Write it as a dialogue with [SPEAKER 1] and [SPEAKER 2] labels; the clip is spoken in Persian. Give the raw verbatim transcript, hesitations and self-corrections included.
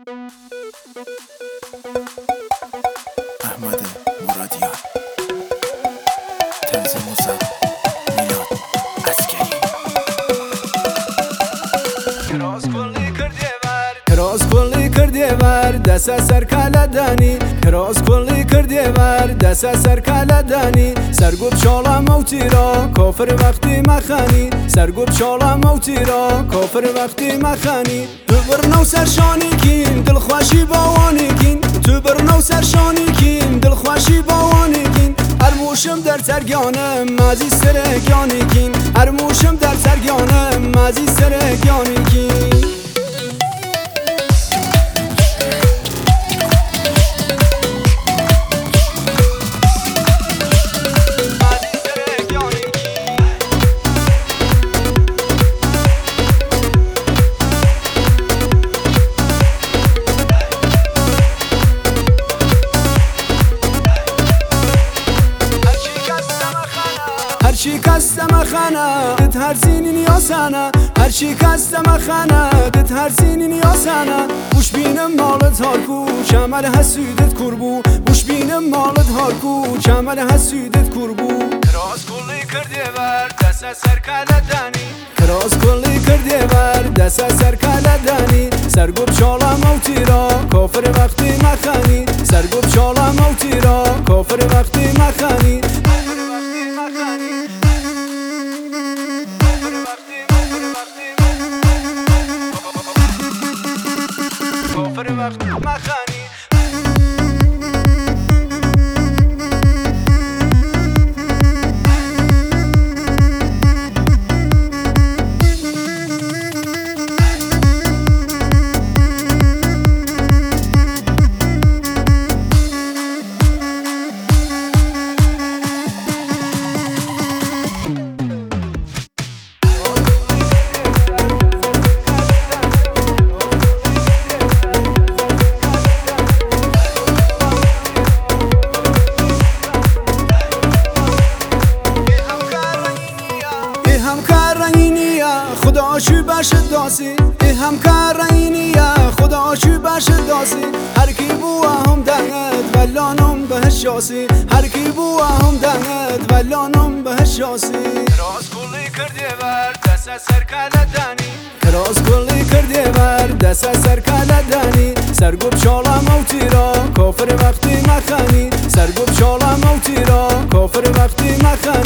[SPEAKER 1] احمد مرادیان، تنظیم موسیقی میلاد عسکری.
[SPEAKER 2] کراس کلی کردی ور دست سر کالا دانی، کراس کلی کردی ور دست سر کالا دانی. سرگوب شالا موتی را کافر وقتی مخانی، سرگوب شالا موتی را کافر وقتی مخانی. تو برنو سرشانی کین دل خوشی باوانی کین، تو برنو سرشانی کین دل خوشی باوانی کین. ارموشم در سرگانم مازی سرگانی کین، ارموشم در سرگانم مازی سرگانی کین. هرچی کستم خانه دت هر سینین یاسانه، هرچی کستم خانه دت هر سینین یاسانه. بوش بینم مالت هارکو چمل حسودت کربو، بوش بینم مالت هارکو چمل حسودت کربو. کراس کلی کردی ور دست سر کالا دانی، کراس کلی کردی ور دست سر کالا دانی. سرگوب شالا موتی را کافر وقتی مخانی، سرگوب شالا موتی را کافر وقتی مخانی. کافر وقتی مخانی. خدا شو باشه داسی، ای همکار اینیا خدا شو باشه داسی. هر کی بو هم دنت ولانم بهش شاسی، هر کی بو هم دنت ولانم بهش شاسی. کراس کلی کردی ور دست سر کالا دانی، کراس کلی کردی ور دست سر کالا دانی. سرگوب شالا موتی را کافر وقتی مخانی، سرگوب شالا موتی را کافر وقتی مخانی.